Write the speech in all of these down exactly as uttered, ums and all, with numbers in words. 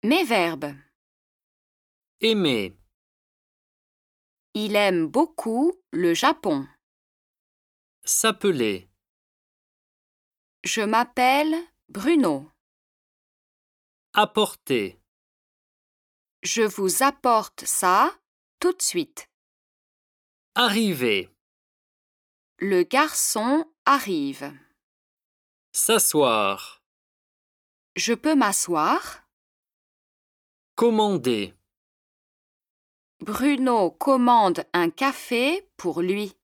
Mes verbes. Aimer, Il aime beaucoup le Japon. s'appeler, Je m'appelle Bruno. apporter, Je vous apporte ça tout de suite. arriver, Le garçon arrive. s'asseoir, Je peux m'asseoir? commander, Bruno commande un café pour lui.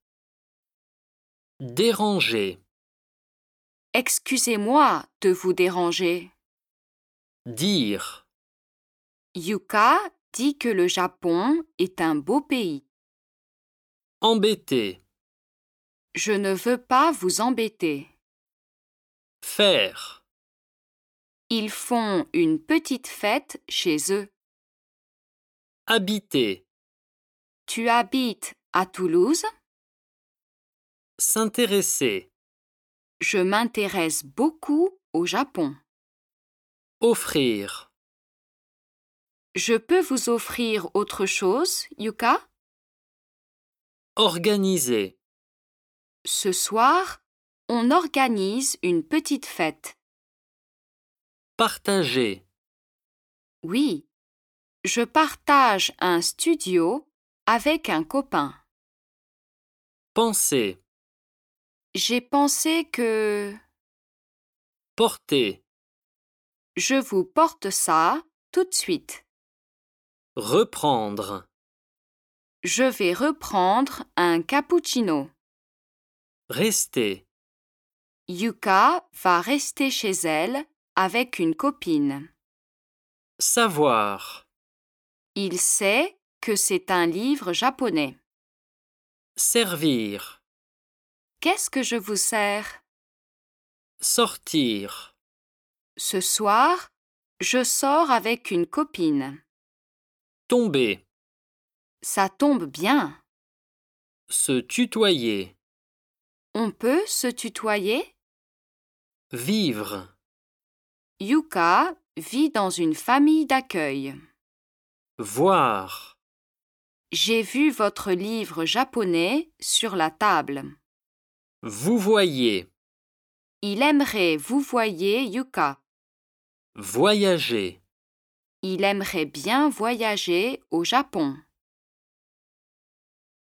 déranger, Excusez-moi de vous déranger. dire, Yuka dit que le Japon est un beau pays. embêter, Je ne veux pas vous embêter. faire, Ils font une petite fête chez eux. habiter, Tu habites à Toulouse? s'intéresser, Je m'intéresse beaucoup au Japon. offrir, Je peux vous offrir autre chose, Yuka? organiser, Ce soir, on organise une petite fête. partager, Oui, je partage un studio avec un copain. penser, J'ai pensé que porter, je vous porte ça tout de suite. reprendre, Je vais reprendre un cappuccino. rester, Yuka va rester chez elle avec une copine. savoir, Il sait que c'est un livre japonais. servir, Qu'est-ce que je vous sers? sortir, Ce soir, je sors avec une copine. tomber, Ça tombe bien. se tutoyer, On peut se tutoyer? vivre, Yuka vit dans une famille d'accueil. voir, J'ai vu votre livre japonais sur la table. vous voyez, Il aimerait vous voyer Yuka. voyager. Il aimerait bien voyager au Japon.